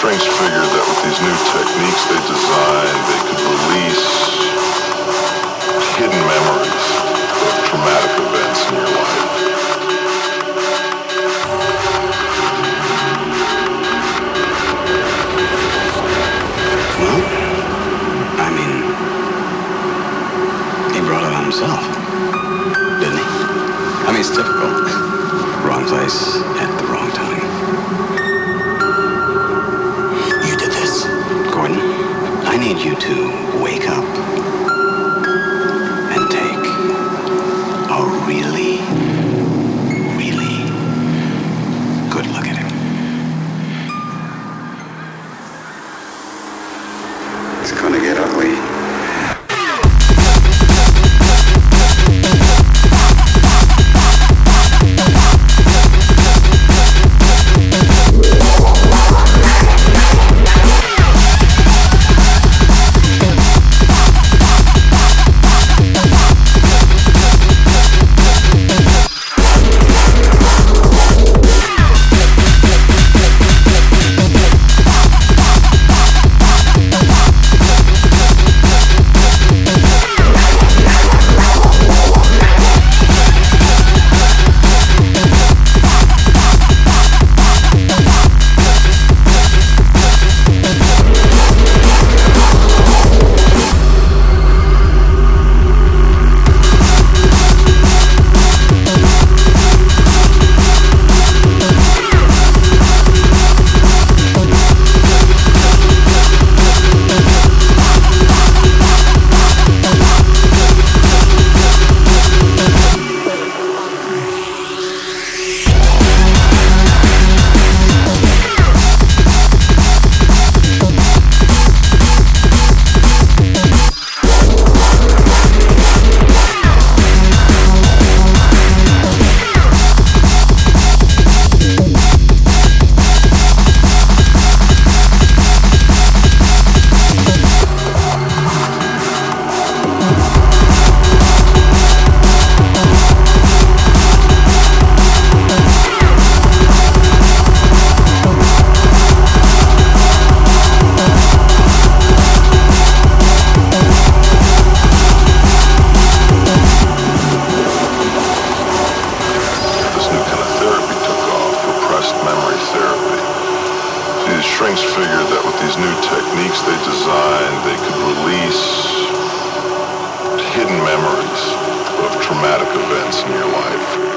shrinks figured that with these new techniques they designed, they could release hidden memories of traumatic events in your life. Well, I mean, he brought it on himself, didn't he? I mean, it's typical. Wrong place at the wrong time. You did this. Gordon, I need you to wake up and take a really, really good look at him. It's gonna get ugly. Shrinks figured that with these new techniques they designed, they could release hidden memories of traumatic events in your life.